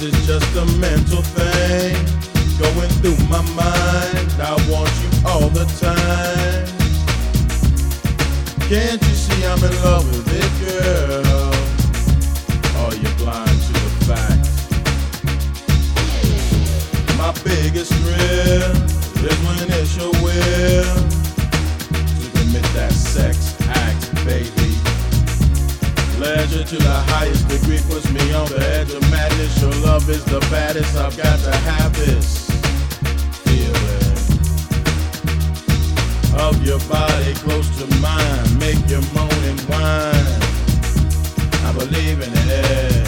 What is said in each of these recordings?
is just a mental thing going through my mind. I want you all the time. Can't you see I'm in love with it, girl? Or you're blind to the fact? My biggest thrill is when it's your will to commit that sex act, baby. Pleasure to the highest degree puts me on the edge of madness. Your love is the baddest. I've got to have this feeling of your body close to mine. Make you moan and whine. I believe in it.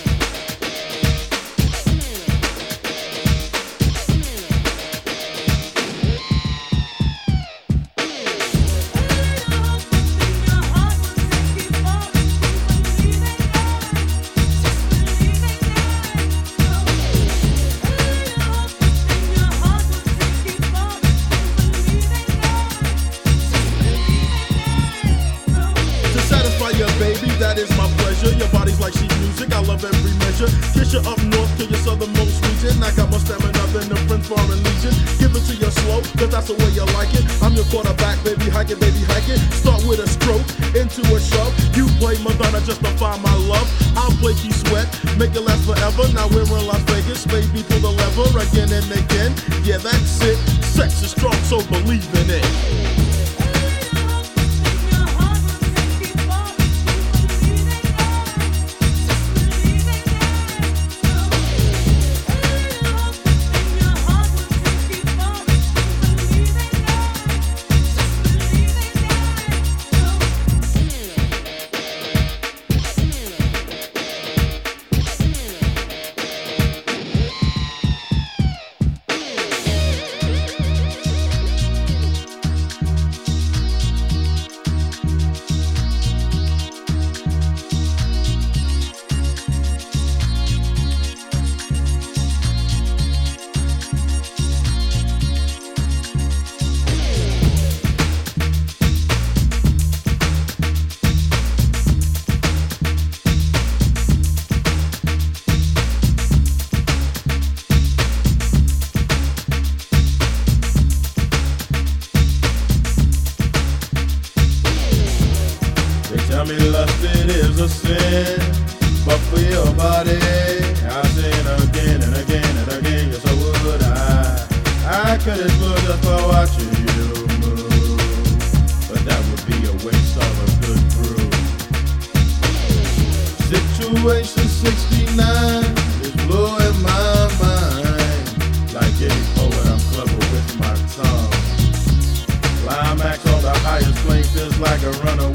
Baby, that is my pleasure. Your body's like sheet music, I love every measure. Kiss you up north to your southernmost region. I got more stamina than the French Foreign Legion. Give it to you slow, cause that's the way you like it. I'm your quarterback, baby, hike it, baby, hike it. Start with a stroke, into a shove. You play Madonna just to find my love. I'll play Key Sweat, make it last forever. Now we're in Las Vegas, baby, pull the lever again and again. Yeah, that's it. Sex is strong, so believe in it. Tell me lust it is a sin, but for your body I'll sin again and again and again. Yes, so would I could as well just for watching you move, but that would be a waste of a good brew. Situation 69 is blowing my mind. Like any poet, I'm clever with my tongue. Climax on the highest plane feels like a runaway